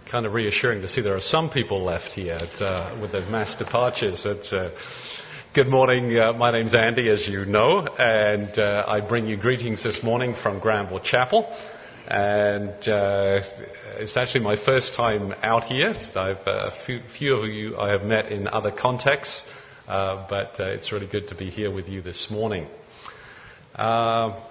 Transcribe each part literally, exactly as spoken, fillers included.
kind of reassuring to see there are some people left here at, uh, with the mass departures. At, uh, good morning, uh, my name's Andy, as you know, and uh, I bring you greetings this morning from Granville Chapel. And uh, it's actually my first time out here. I've uh, a few, few of you I have met in other contexts, uh, but uh, it's really good to be here with you this morning. Uh,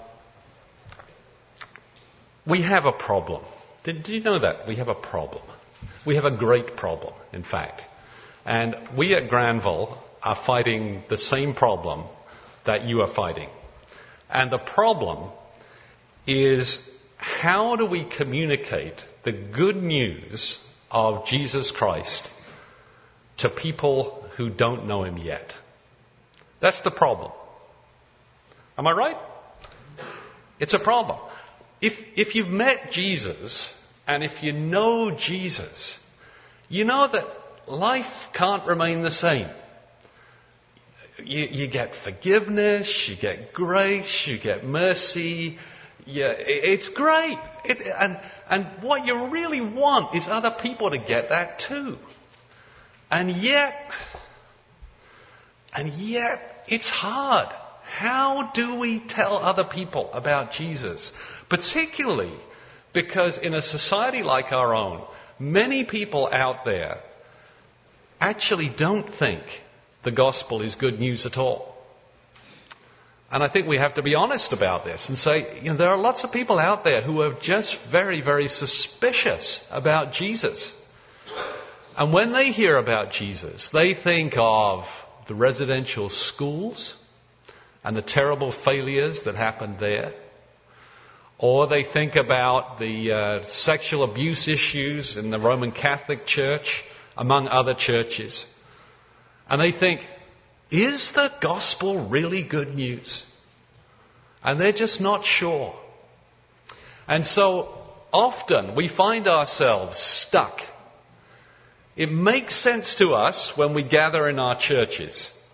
we have a problem. Did, did you know that? We have a problem. We have a great problem, in fact. And we at Granville are fighting the same problem that you are fighting. And the problem is, how do we communicate the good news of Jesus Christ to people who don't know him yet? That's the problem. Am I right? It's a problem. If, if you've met Jesus, and if you know Jesus, you know that life can't remain the same. You, you get forgiveness, you get grace, you get mercy. Yeah, it's great. It, and, and what you really want is other people to get that too. And yet, and yet, it's hard. How do we tell other people about Jesus? Particularly because in a society like our own, many people out there actually don't think the gospel is good news at all. And I think we have to be honest about this and say, you know, there are lots of people out there who are just very, very suspicious about Jesus. And when they hear about Jesus, they think of the residential schools and the terrible failures that happened there. Or they think about the uh, sexual abuse issues in the Roman Catholic Church, among other churches. And they think, is the gospel really good news? And they're just not sure. And so often we find ourselves stuck. It makes sense to us when we gather in our churches.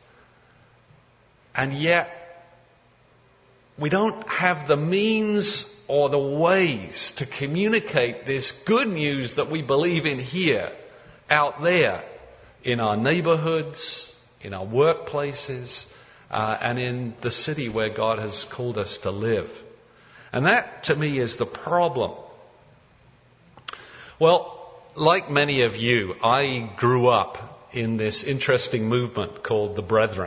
And yet we don't have the means or the ways to communicate this good news that we believe in here, out there, in our neighborhoods, in our workplaces, uh, and in the city where God has called us to live. And that, to me, is the problem. Well, like many of you, I grew up in this interesting movement called the Brethren.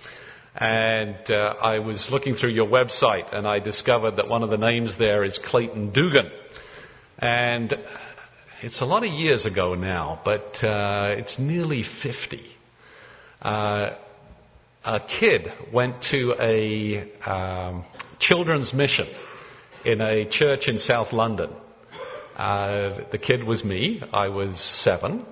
And uh, I was looking through your website and I discovered that one of the names there is Clayton Dugan. And it's a lot of years ago now, but uh, it's nearly fifty. Uh, a kid went to a um, children's mission in a church in South London. Uh, the kid was me. I was seven.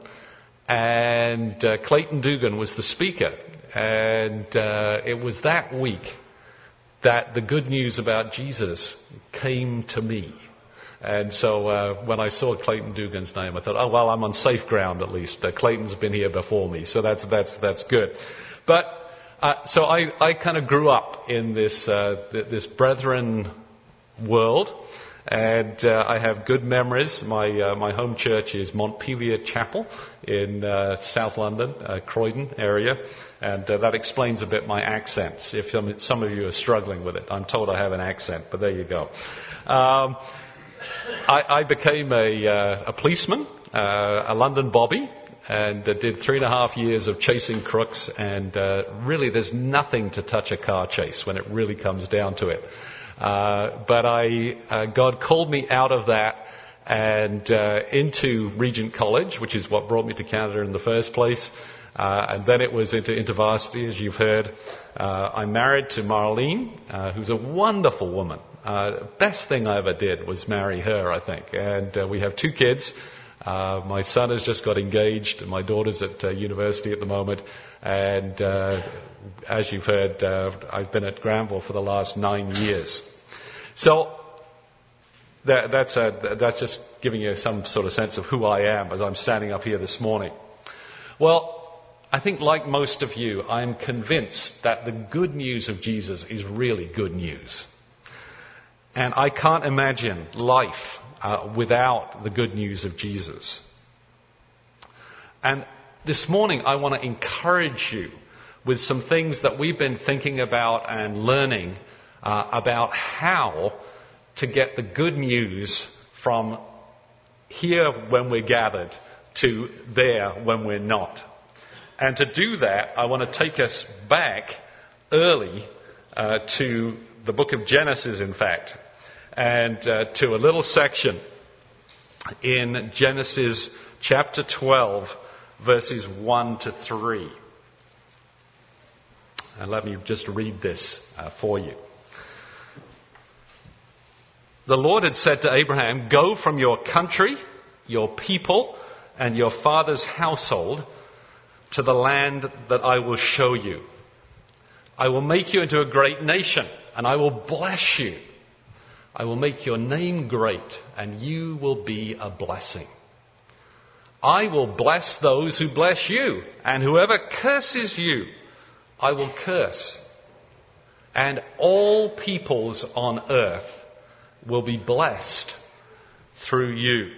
And uh, Clayton Dugan was the speaker. And uh, it was that week that the good news about Jesus came to me. And so uh, when I saw Clayton Dugan's name, I thought, oh, well, I'm on safe ground at least. Uh, Clayton's been here before me, so that's that's that's good. But uh, so I, I kind of grew up in this uh, this Brethren world, and uh, I have good memories. My uh, my home church is Montpelier Chapel in uh, South London, uh, Croydon area. And uh, that explains a bit my accents, if some, some of you are struggling with it. I'm told I have an accent, but there you go. Um, I, I became a, uh, a policeman, uh, a London bobby, and uh, did three and a half years of chasing crooks. And uh, really, there's nothing to touch a car chase when it really comes down to it. Uh, but I, uh, God called me out of that and uh, into Regent College, which is what brought me to Canada in the first place. Uh, and then it was into InterVarsity, as you've heard. Uh, I'm married to Marlene, uh, who's a wonderful woman. Uh, best thing I ever did was marry her, I think. And uh, we have two kids. Uh, my son has just got engaged, and my daughter's at uh, university at the moment. And uh, as you've heard, uh, I've been at Granville for the last nine years. So that, that's, a, that's just giving you some sort of sense of who I am as I'm standing up here this morning. Well, I think like most of you, I'm convinced that the good news of Jesus is really good news. And I can't imagine life uh, without the good news of Jesus. And this morning I want to encourage you with some things that we've been thinking about and learning uh, about how to get the good news from here when we're gathered to there when we're not. And to do that, I want to take us back early uh, to the book of Genesis, in fact, and uh, to a little section in Genesis chapter twelve, verses one to three. And let me just read this uh, for you. The Lord had said to Abraham, "Go from your country, your people, and your father's household to the land that I will show you. I will make you into a great nation, and I will bless you. I will make your name great, and you will be a blessing. I will bless those who bless you, and whoever curses you, I will curse. And all peoples on earth will be blessed through you."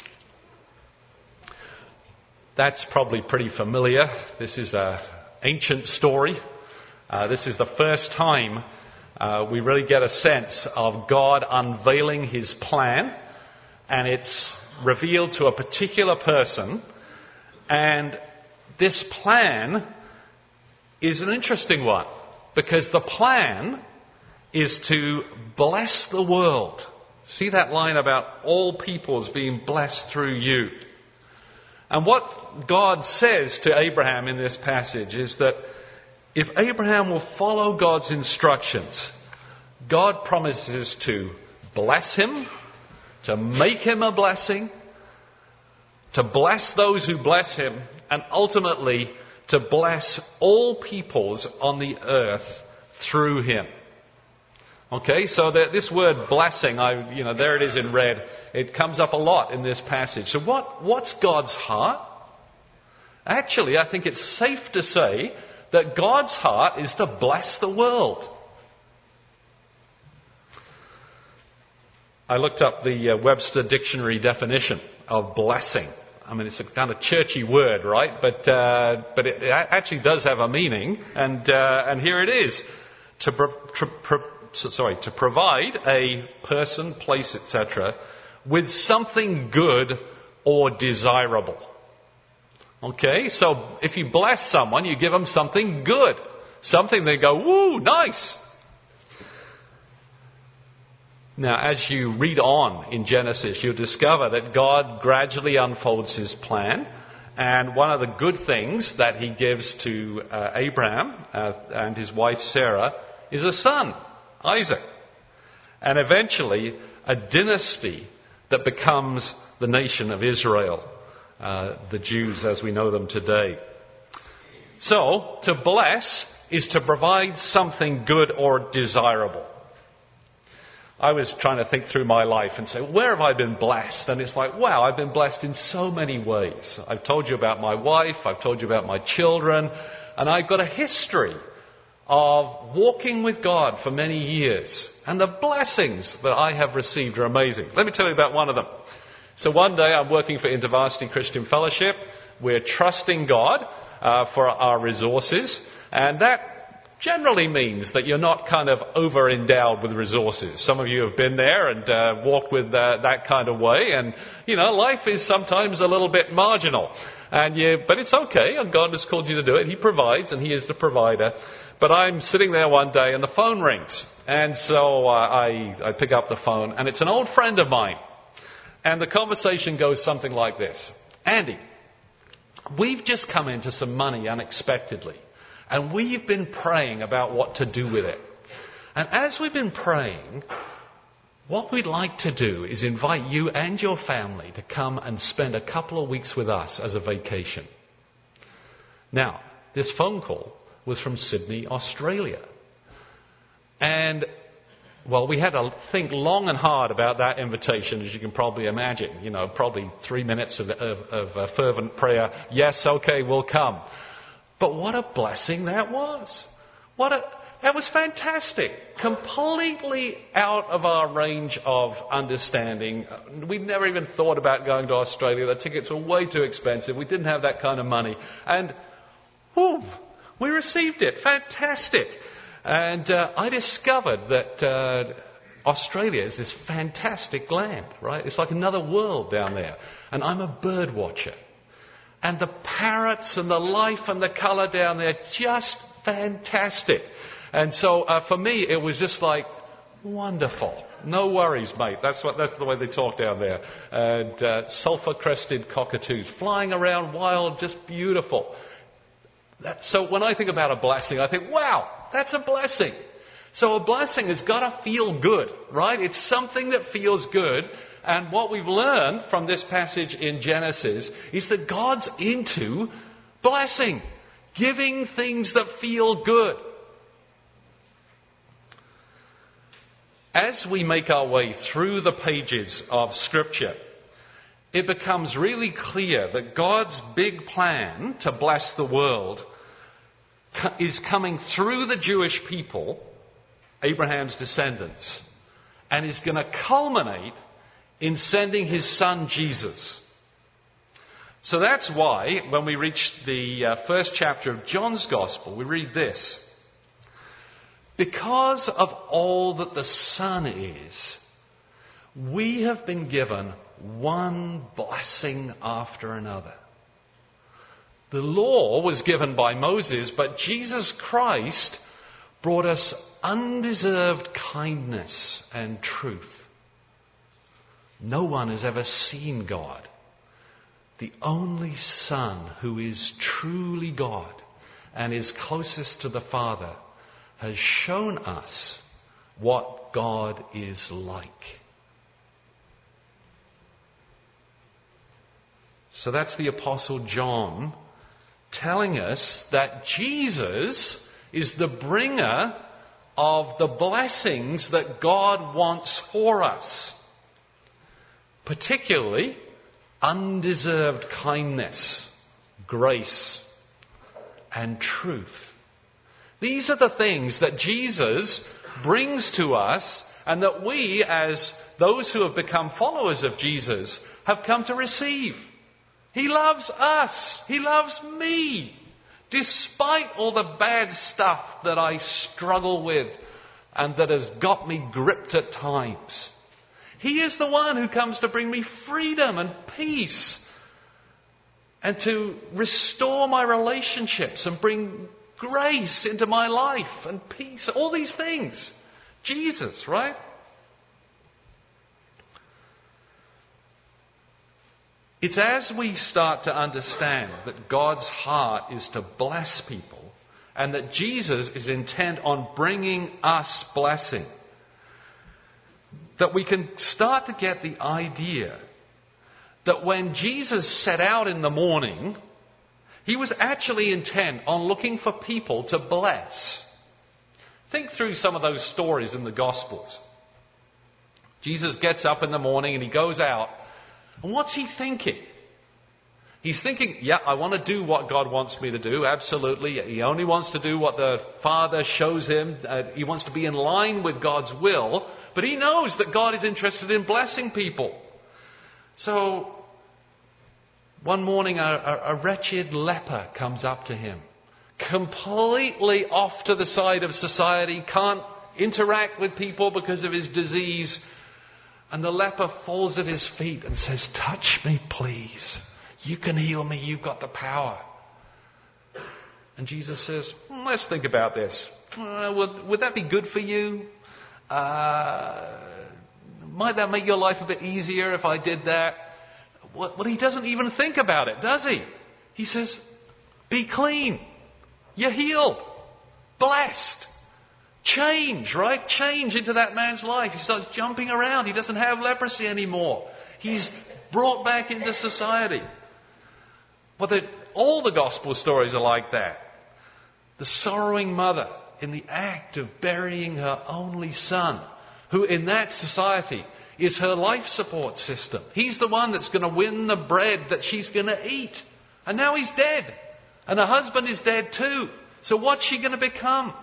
That's probably pretty familiar. This is an ancient story. Uh, this is the first time uh, we really get a sense of God unveiling his plan, and it's revealed to a particular person. And this plan is an interesting one, because the plan is to bless the world. See that line about all peoples being blessed through you? And what God says to Abraham in this passage is that if Abraham will follow God's instructions, God promises to bless him, to make him a blessing, to bless those who bless him, and ultimately to bless all peoples on the earth through him. Okay, so that this word blessing, I, you know, there it is in red. It comes up a lot in this passage. So what, what's God's heart? Actually, I think it's safe to say that God's heart is to bless the world. I looked up the uh, Webster Dictionary definition of blessing. I mean, it's a kind of churchy word, right? But uh, but it, it actually does have a meaning, and uh, and here it is: to pro, pro, pro, sorry, to provide a person, place, et cetera, with something good or desirable. Okay, so if you bless someone, you give them something good, something they go, "Woo, nice." Now, as you read on in Genesis, you'll discover that God gradually unfolds his plan. And one of the good things that he gives to uh, Abraham uh, and his wife Sarah is a son, Isaac. And eventually a dynasty that becomes the nation of Israel, uh, the Jews as we know them today. So, to bless is to provide something good or desirable. I was trying to think through my life and say, where have I been blessed? And it's like, wow, I've been blessed in so many ways. I've told you about my wife, I've told you about my children, and I've got a history of walking with God for many years. And the blessings that I have received are amazing. Let me tell you about one of them. So one day I'm working for InterVarsity Christian Fellowship. We're trusting God uh, for our resources, and that generally means that you're not kind of over-endowed with resources. Some of you have been there and uh, walked with uh, that kind of way, and, you know, life is sometimes a little bit marginal. And you, but it's okay, and God has called you to do it. He provides, and he is the provider. But I'm sitting there one day, and the phone rings. And so uh, I, I pick up the phone, and it's an old friend of mine. And the conversation goes something like this. "Andy, we've just come into some money unexpectedly. And we've been praying about what to do with it. And as we've been praying, what we'd like to do is invite you and your family to come and spend a couple of weeks with us as a vacation." Now, this phone call was from Sydney, Australia. And, well, we had to think long and hard about that invitation, as you can probably imagine. You know, probably three minutes of, of, of uh, fervent prayer. Yes, okay, we'll come. But what a blessing that was. What a, it was fantastic. Completely out of our range of understanding. We'd never even thought about going to Australia. The tickets were way too expensive. We didn't have that kind of money. And, whew, we received it. Fantastic. And uh, I discovered that uh, Australia is this fantastic land, right? It's like another world down there. And I'm a bird watcher. And the parrots and the life and the colour down there, just fantastic. And so uh, for me, it was just like, wonderful. No worries, mate. That's what that's the way they talk down there. And uh, sulphur-crested cockatoos flying around wild, just beautiful. That, so when I think about a blessing, I think, wow, that's a blessing. So a blessing has got to feel good, right? It's something that feels good. And what we've learned from this passage in Genesis is that God's into blessing, giving things that feel good. As we make our way through the pages of Scripture, it becomes really clear that God's big plan to bless the world is coming through the Jewish people, Abraham's descendants, and is going to culminate in sending his son Jesus. So that's why, when we reach the uh, first chapter of John's Gospel, we read this. Because of all that the Son is, we have been given one blessing after another. The law was given by Moses, but Jesus Christ brought us undeserved kindness and truth. No one has ever seen God. The only Son who is truly God and is closest to the Father has shown us what God is like. So that's the Apostle John telling us that Jesus is the bringer of the blessings that God wants for us. Particularly, undeserved kindness, grace, and truth. These are the things that Jesus brings to us and that we, as those who have become followers of Jesus, have come to receive. He loves us. He loves me. Despite all the bad stuff that I struggle with and that has got me gripped at times. He is the one who comes to bring me freedom and peace and to restore my relationships and bring grace into my life and peace. All these things. Jesus, right? It's as we start to understand that God's heart is to bless people and that Jesus is intent on bringing us blessing, that we can start to get the idea that when Jesus set out in the morning, he was actually intent on looking for people to bless. Think through some of those stories in the Gospels. Jesus gets up in the morning and he goes out. And what's he thinking? He's thinking, yeah, I want to do what God wants me to do, absolutely. He only wants to do what the Father shows him. Uh, he wants to be in line with God's will. But he knows that God is interested in blessing people. So, one morning a, a, a wretched leper comes up to him. Completely off to the side of society, can't interact with people because of his disease. And the leper falls at his feet and says, touch me, please. You can heal me. You've got the power. And Jesus says, hmm, let's think about this. Uh, would, would that be good for you? Uh, might that make your life a bit easier if I did that? Well, well, he doesn't even think about it, does he? He says, be clean. You're healed. Blessed. Change, right? Change into that man's life. He starts jumping around. He doesn't have leprosy anymore. He's brought back into society. Well, the, all the gospel stories are like that. The sorrowing mother in the act of burying her only son, who in that society is her life support system. He's the one that's going to win the bread that she's going to eat. And now he's dead. And her husband is dead too. So what's she going to become?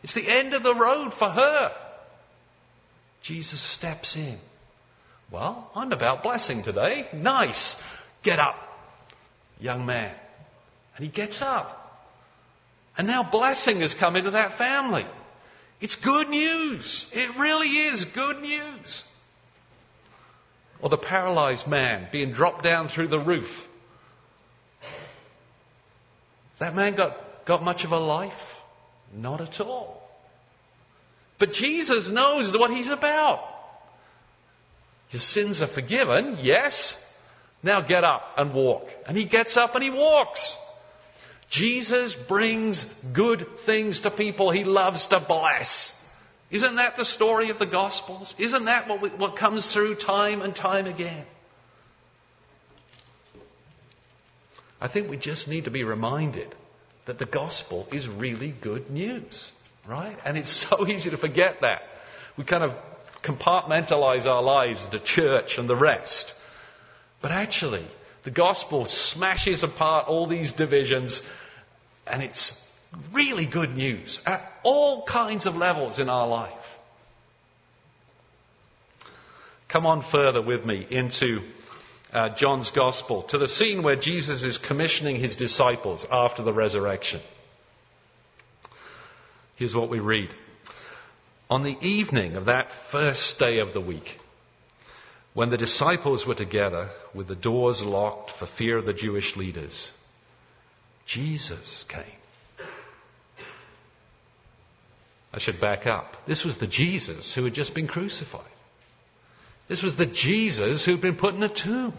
It's the end of the road for her. Jesus steps in. Well, I'm about blessing today. Nice. Get up, young man. And he gets up. And now blessing has come into that family. It's good news. It really is good news. Or the paralyzed man being dropped down through the roof. That man got, got much of a life? Not at all. But Jesus knows what he's about. Your sins are forgiven, yes. Now get up and walk. And he gets up and he walks. Jesus brings good things to people he loves to bless. Isn't that the story of the Gospels? Isn't that what, we, what comes through time and time again? I think we just need to be reminded that the Gospel is really good news, right? And it's so easy to forget that. We kind of compartmentalize our lives, the church and the rest. But actually, the Gospel smashes apart all these divisions, and it's really good news at all kinds of levels in our life. Come on further with me into uh, John's Gospel, to the scene where Jesus is commissioning his disciples after the resurrection. Here's what we read. On the evening of that first day of the week, when the disciples were together with the doors locked for fear of the Jewish leaders, Jesus came. I should back up. This was the Jesus who had just been crucified. This was the Jesus who'd been put in a tomb.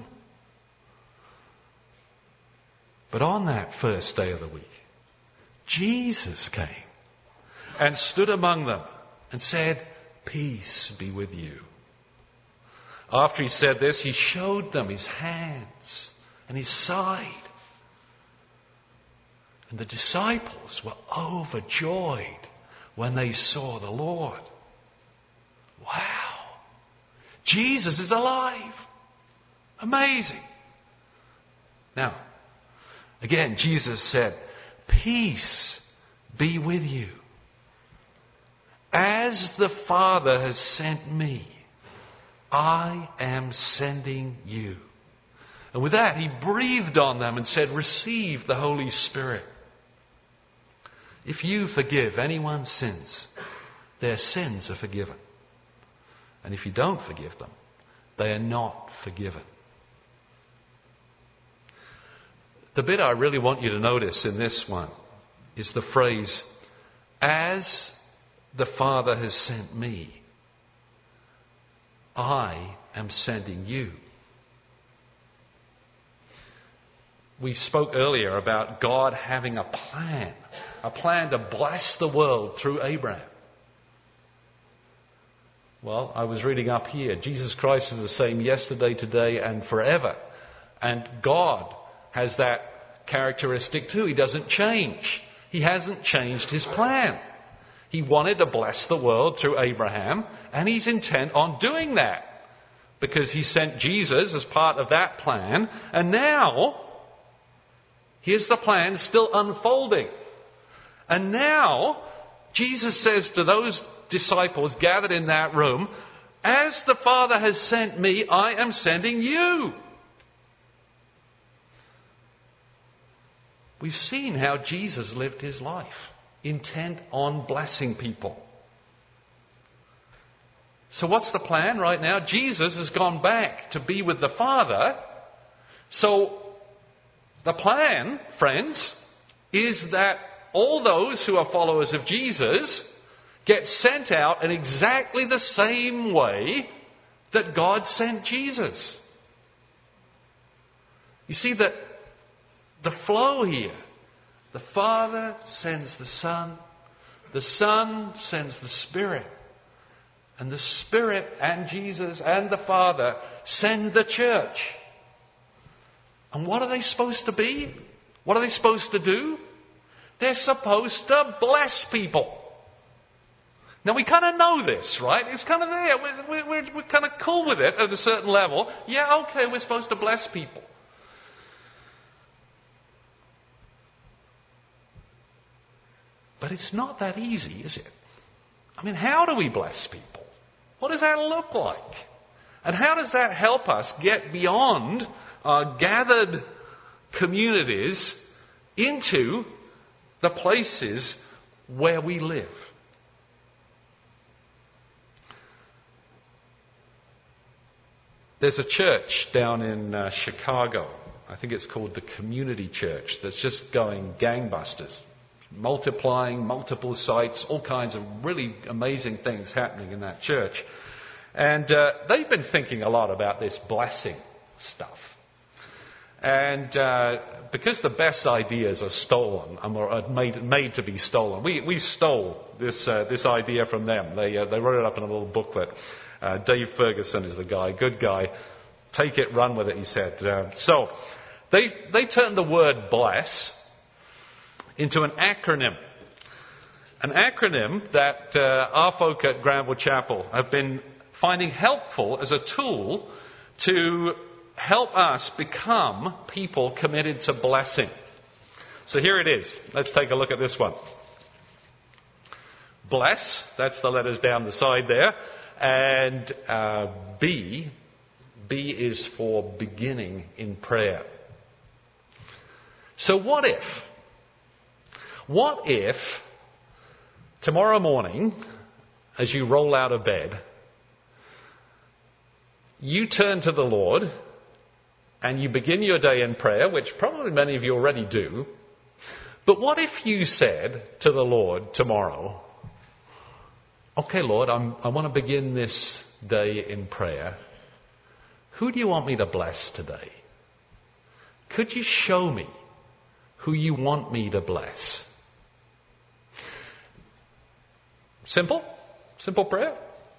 But on that first day of the week, Jesus came and stood among them and said, "Peace be with you." After he said this, he showed them his hands and his side. And the disciples were overjoyed when they saw the Lord. Wow! Jesus is alive! Amazing! Now, again, Jesus said, "Peace be with you. As the Father has sent me, I am sending you." And with that, he breathed on them and said, "Receive the Holy Spirit. If you forgive anyone's sins, their sins are forgiven. And if you don't forgive them, they are not forgiven." The bit I really want you to notice in this one is the phrase, "As the Father has sent me, I am sending you." We spoke earlier about God having a plan, a plan to bless the world through Abraham. Well, I was reading up here, Jesus Christ is the same yesterday, today, and forever. And God has that characteristic too. He doesn't change. He hasn't changed his plan. He wanted to bless the world through Abraham, and he's intent on doing that because he sent Jesus as part of that plan. And now, here's the plan still unfolding. And now, Jesus says to those disciples gathered in that room, "As the Father has sent me, I am sending you." We've seen how Jesus lived his life, intent on blessing people. So what's the plan right now? Jesus has gone back to be with the Father. So the plan, friends, is that all those who are followers of Jesus get sent out in exactly the same way that God sent Jesus. You see that the flow here, the Father sends the Son, the Son sends the Spirit, and the Spirit and Jesus and the Father send the church. And what are they supposed to be? What are they supposed to do? They're supposed to bless people. Now we kind of know this, right? It's kind of there. We're, we're, we're kind of cool with it at a certain level. Yeah, okay, we're supposed to bless people. But it's not that easy, is it? I mean, how do we bless people? What does that look like? And how does that help us get beyond our gathered communities into the places where we live? There's a church down in uh, Chicago. I think it's called the Community Church, that's just going gangbusters. Multiplying, multiple sites, all kinds of really amazing things happening in that church. And uh, they've been thinking a lot about this blessing stuff. And uh, because the best ideas are stolen, are made, made to be stolen, we, we stole this uh, this idea from them. They, uh, they wrote it up in a little booklet. Uh, Dave Ferguson is the guy, good guy. Take it, run with it, he said. Uh, so they they turned the word bless into an acronym. An acronym that uh, our folk at Granville Chapel have been finding helpful as a tool to help us become people committed to blessing. So here it is. Let's take a look at this one. Bless, that's the letters down the side there. And uh, B, B is for beginning in prayer. So what if? What if tomorrow morning, as you roll out of bed, you turn to the Lord and you begin your day in prayer, which probably many of you already do. But what if you said to the Lord tomorrow, okay, Lord, I'm, I want to begin this day in prayer. Who do you want me to bless today? Could you show me who you want me to bless? Simple? Simple prayer?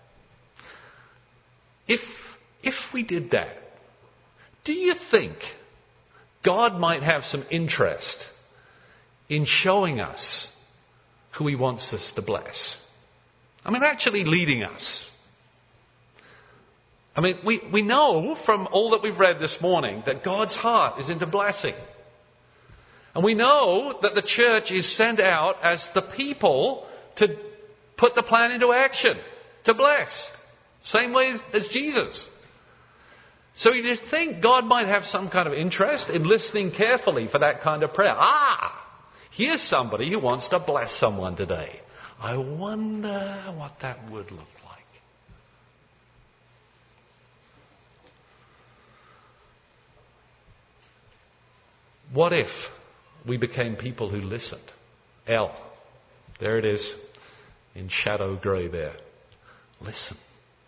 If, if we did that, do you think God might have some interest in showing us who He wants us to bless? I mean, actually leading us. I mean, we, we know from all that we've read this morning that God's heart is into blessing. And we know that the church is sent out as the people to put the plan into action, to bless. Same way as Jesus. So you think God might have some kind of interest in listening carefully for that kind of prayer. Ah, here's somebody who wants to bless someone today. I wonder what that would look like. What if we became people who listened? L. There it is, in shadow grey there. Listen.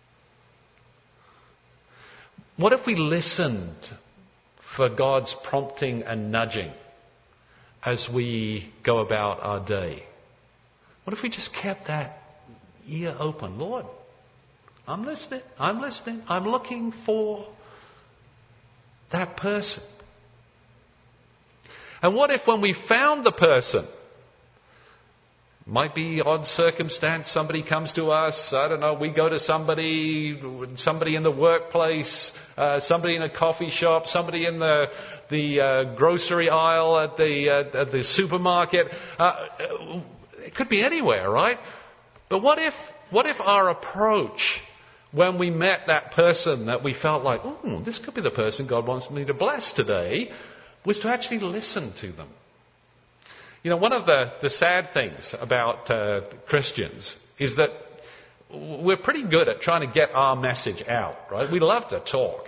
What if we listened for God's prompting and nudging as we go about our day? What if we just kept that ear open? Lord, I'm listening, I'm listening, I'm looking for that person. And what if when we found the person, might be odd circumstance, somebody comes to us, I don't know, we go to somebody, somebody in the workplace, uh, somebody in a coffee shop, somebody in the the uh, grocery aisle at the uh, at the supermarket. Uh, it could be anywhere, right? But what if what if our approach when we met that person that we felt like, oh, this could be the person God wants me to bless today, was to actually listen to them? You know, one of the, the sad things about uh, Christians is that we're pretty good at trying to get our message out, right? We love to talk.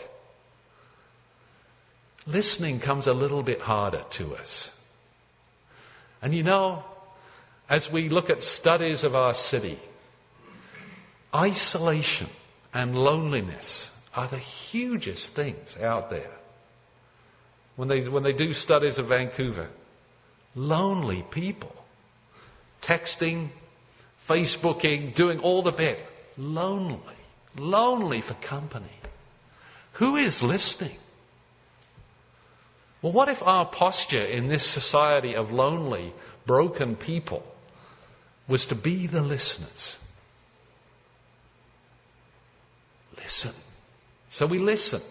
Listening comes a little bit harder to us. And you know, as we look at studies of our city, isolation and loneliness are the hugest things out there. When they, when they do studies of Vancouver, lonely people, texting, Facebooking, doing all the bit. Lonely. Lonely for company. Who is listening? Well, what if our posture in this society of lonely, broken people was to be the listeners? Listen. So we listen.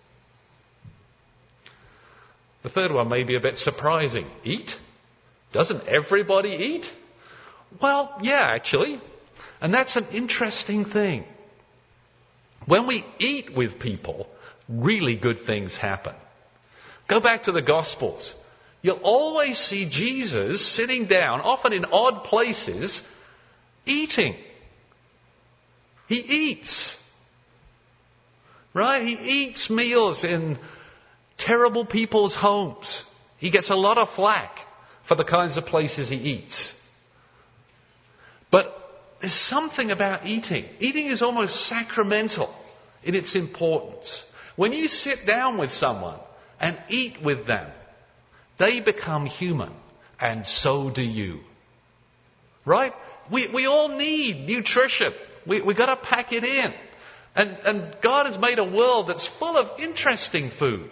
The third one may be a bit surprising. Eat? Doesn't everybody eat? Well, yeah, actually. And that's an interesting thing. When we eat with people, really good things happen. Go back to the Gospels. You'll always see Jesus sitting down, often in odd places, eating. He eats. Right? He eats meals in terrible people's homes. He gets a lot of flack for the kinds of places he eats. But there's something about eating. Eating is almost sacramental in its importance. When you sit down with someone and eat with them, they become human, and so do you. Right? We we all need nutrition. We we got to pack it in. And and God has made a world that's full of interesting food.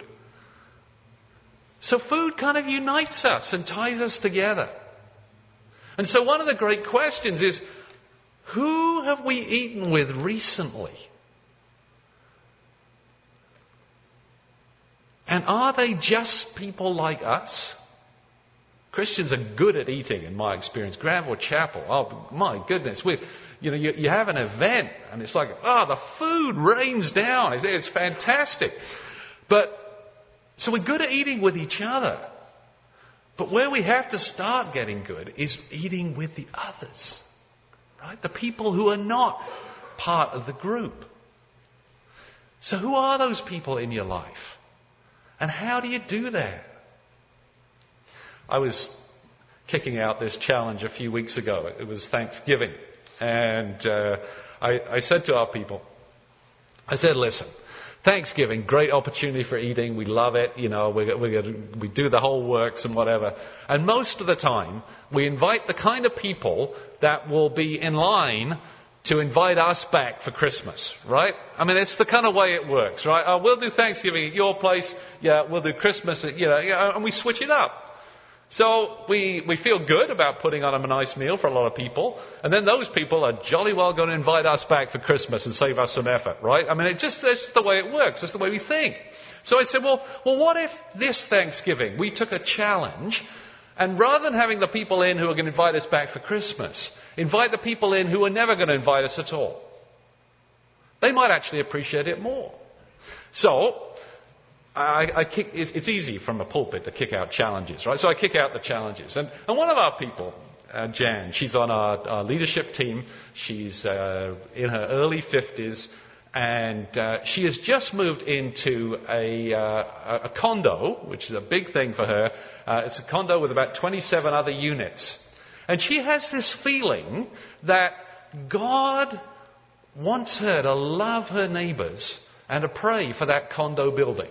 So food kind of unites us and ties us together. And so one of the great questions is, who have we eaten with recently? And are they just people like us? Christians are good at eating, in my experience. Granville Chapel, oh my goodness, we, you know, you, you have an event and it's like, oh, the food rains down. It's, it's fantastic. But so we're good at eating with each other. But where we have to start getting good is eating with the others, right? The people who are not part of the group. So who are those people in your life? And how do you do that? I was kicking out this challenge a few weeks ago. It was Thanksgiving. And uh, I, I said to our people, I said, listen, Thanksgiving, great opportunity for eating. We love it. You know, we, we, we do the whole works and whatever. And most of the time, we invite the kind of people that will be in line to invite us back for Christmas, right? I mean, it's the kind of way it works, right? Oh, we'll do Thanksgiving at your place. Yeah, we'll do Christmas at, you know, and we switch it up. So we, we feel good about putting on a nice meal for a lot of people. And then those people are jolly well going to invite us back for Christmas and save us some effort, right? I mean, it just, that's the way it works. That's the way we think. So I said, well, well, what if this Thanksgiving we took a challenge, and rather than having the people in who are going to invite us back for Christmas, invite the people in who are never going to invite us at all. They might actually appreciate it more. So I, I kick, it's easy from a pulpit to kick out challenges, right? So I kick out the challenges. And, and one of our people, uh, Jan, she's on our, our leadership team. She's uh, in her early fifties. And uh, she has just moved into a, uh, a condo, which is a big thing for her. Uh, it's a condo with about twenty-seven other units. And she has this feeling that God wants her to love her neighbours and to pray for that condo building.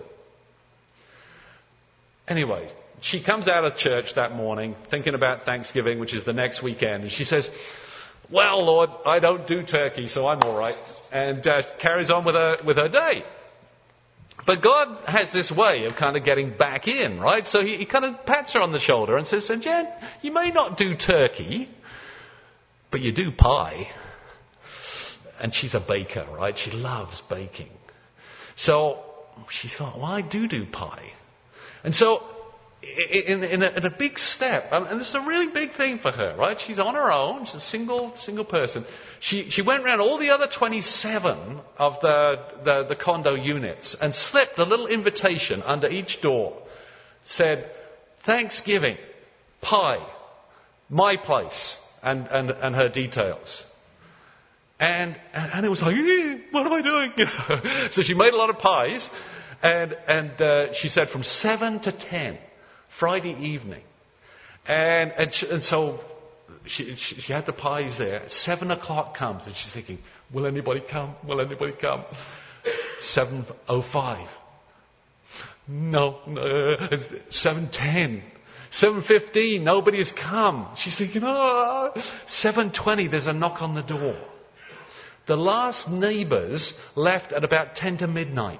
Anyway, she comes out of church that morning thinking about Thanksgiving, which is the next weekend, and she says, well, Lord, I don't do turkey, so I'm all right, and uh, carries on with her, with her day. But God has this way of kind of getting back in, right? So he, he kind of pats her on the shoulder and says, Jen, you may not do turkey, but you do pie. And she's a baker, right? She loves baking. So she thought, well, I do do pie. And so in, in, a, in a big step, and this is a really big thing for her, right? She's on her own. She's a single single person. She she went around all the other twenty-seven of the, the, the condo units and slipped a little invitation under each door. Said, Thanksgiving, pie, my place, and, and, and her details. And and it was like, eh, what am I doing? You know? So she made a lot of pies. And, and uh, she said from seven to ten, Friday evening. And, and, she, and so she, she, she had the pies there. Seven o'clock comes and she's thinking, will anybody come? Will anybody come? seven oh five. No, no. seven ten. seven fifteen, nobody has come. She's thinking, oh. seven twenty, there's a knock on the door. The last neighbours left at about ten to midnight.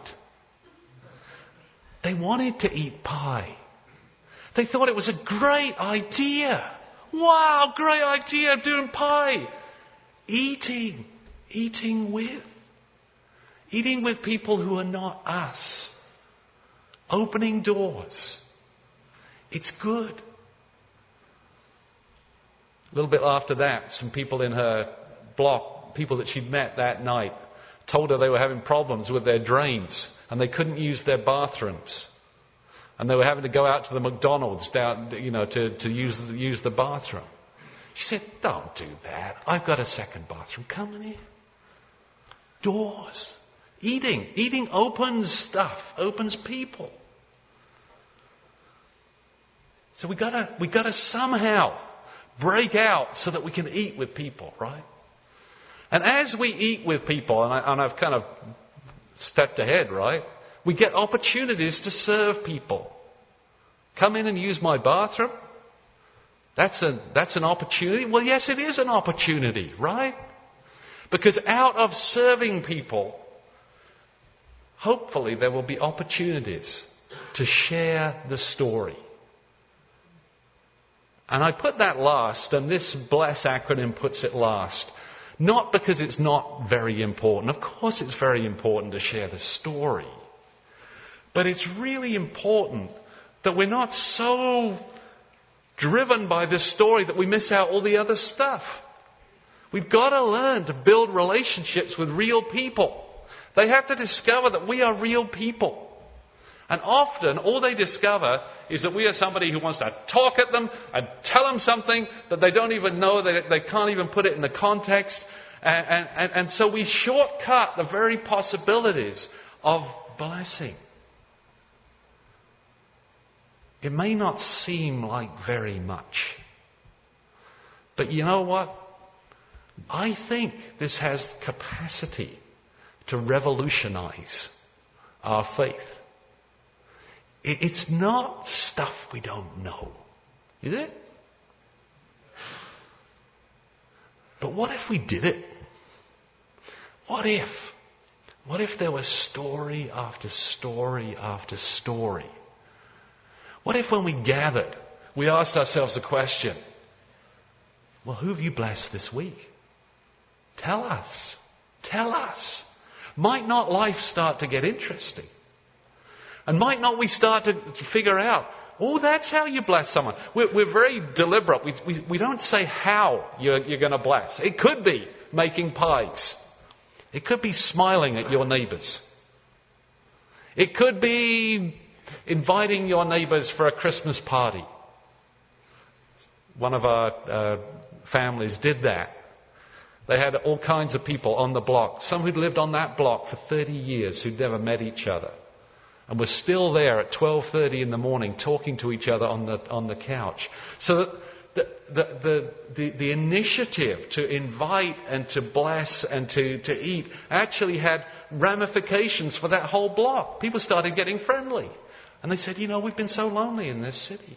They wanted to eat pie. They thought it was a great idea. Wow, great idea, doing pie. Eating. Eating with. Eating with people who are not us. Opening doors. It's good. A little bit after that, some people in her block, people that she'd met that night, told her they were having problems with their drains and they couldn't use their bathrooms. And they were having to go out to the McDonald's down, you know, to, to use, use the bathroom. She said, don't do that. I've got a second bathroom. Come in here. Doors. Eating. Eating opens stuff, opens people. So we gotta we gotta somehow break out so that we can eat with people, right? And as we eat with people, and, I, and I've kind of stepped ahead, right? We get opportunities to serve people. Come in and use my bathroom. That's a that's an opportunity. Well, yes, it is an opportunity, right? Because out of serving people, hopefully there will be opportunities to share the story. And I put that last, and this BLESS acronym puts it last. Not because it's not very important. Of course it's very important to share the story. But it's really important that we're not so driven by this story that we miss out all the other stuff. We've got to learn to build relationships with real people. They have to discover that we are real people. And often all they discover is that we are somebody who wants to talk at them and tell them something that they don't even know, they, they can't even put it in the context. And, and, and so we shortcut the very possibilities of blessing. It may not seem like very much. But you know what? I think this has capacity to revolutionize our faith. It's not stuff we don't know, is it? But what if we did it? What if? What if there was story after story after story? What if when we gathered, we asked ourselves the question, well, who have you blessed this week? Tell us. Tell us. Might not life start to get interesting? And might not we start to, to figure out, oh, that's how you bless someone. We're, we're very deliberate. We, we, we don't say how you're, you're going to bless. It could be making pies. It could be smiling at your neighbours. It could be inviting your neighbours for a Christmas party. One of our uh, families did that. They had all kinds of people on the block. Some who'd lived on that block for thirty years who'd never met each other. And were still there at twelve thirty in the morning talking to each other on the on the couch. So that the, the, the, the, the initiative to invite and to bless and to, to eat actually had ramifications for that whole block. People started getting friendly. And they said, you know, we've been so lonely in this city.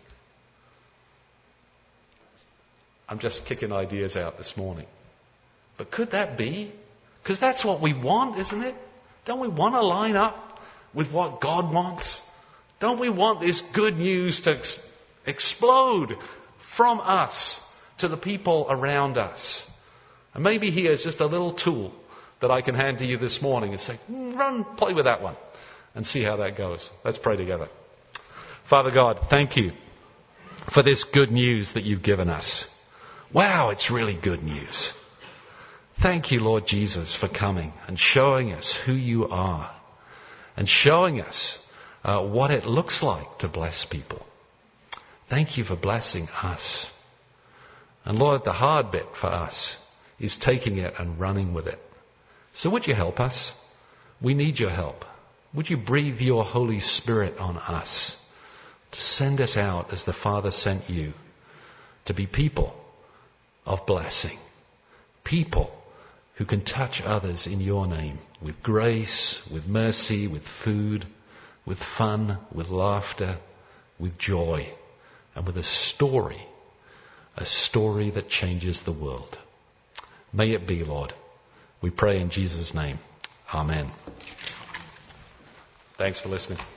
I'm just kicking ideas out this morning. But could that be? Because that's what we want, isn't it? Don't we want to line up with what God wants? Don't we want this good news to ex- explode from us to the people around us? And maybe here's just a little tool that I can hand to you this morning and say, run, play with that one and see how that goes. Let's pray together. Father God, thank you for this good news that you've given us. Wow, it's really good news. Thank you, Lord Jesus, for coming and showing us who you are and showing us uh, what it looks like to bless people. Thank you for blessing us. And Lord, the hard bit for us is taking it and running with it. So would you help us? We need your help. Would you breathe your Holy Spirit on us to send us out as the Father sent you, to be people of blessing, people who can touch others in your name with grace, with mercy, with food, with fun, with laughter, with joy, and with a story, a story that changes the world. May it be, Lord. We pray in Jesus' name. Amen. Thanks for listening.